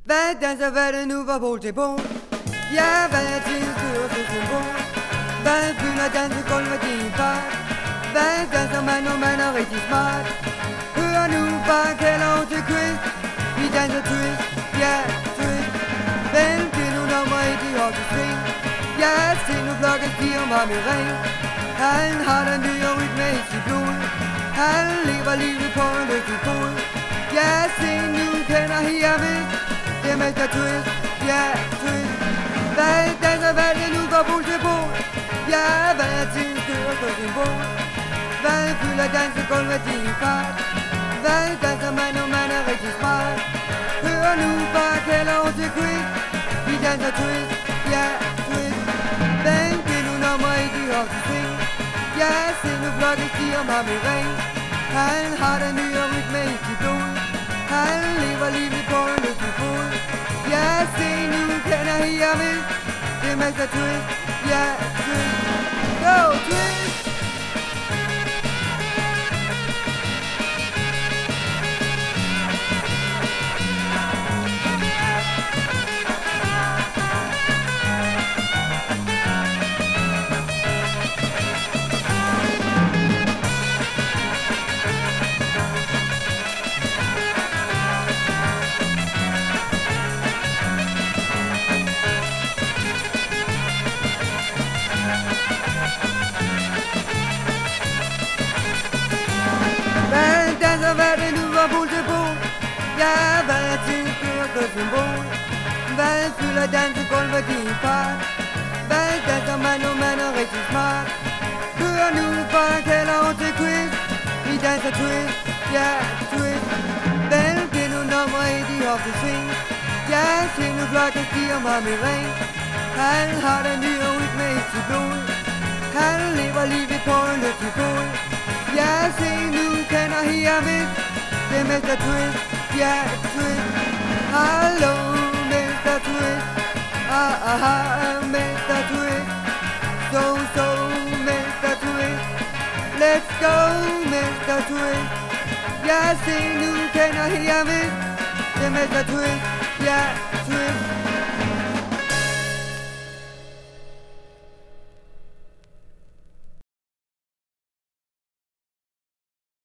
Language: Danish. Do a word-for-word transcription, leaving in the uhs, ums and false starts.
Hvad danser, hvad det nu var pol til bord? Ja, hvad er tidens største symbol? Hvad fylder dansegulvet din fart? Hvad danser man, når man er rigtig smart? Hør nu bare kalder over til quiz. Vi danser twist, ja, twist. Vælg det nu nummer et i hockey swing. Ja, se nu blokken stiger om ham i ring. Han har den nye rytme i sit blod. Han lever livet på en lykkelig fod. Ja, se nu kender her ved. Det er mester twist, ja, twist. Hvad danser, hvad det nu går bol til bord? Ja, hvad er tidens største symbol? Hvad fylder dansegulvet din fart? Hvad danser man, når man er rigtig smart? Hør nu bare kalder over til quiz. Vi danser twist, ja, twist. Vælg det nu nummer et i hockey swing. Ja, se nu blokken stiger om ham i ring. Han har den nye rytme i sit blod. Han lever livet på en lykkelig fod. Ja, se nu kender her ved. Det er mester twist, ja, twist. Go, twist! Hvad det nu var pol til bord? Ja, hvad er tidens største symbol? Hvad fylder dansegulvet din fart? Hvad danser man, når man er rigtig smart? Hør nu bare kalder over til quiz. Vi danser twist, ja, twist. Vælg det nu nummer et i hockey swing. Ja, se nu klokken stiger om ham i ring. Han har den nye rytme i sit blod. Han lever livet på en lykkelig fod. Ja, se nu kender her ved. Det er mester twist, ja, twist. Hallo, mester twist. Ah, ah, ah, mester twist. So, so, mester twist. Let's go, mester twist. Ja, se nu kender her ved. Det er mester twist, ja, twist.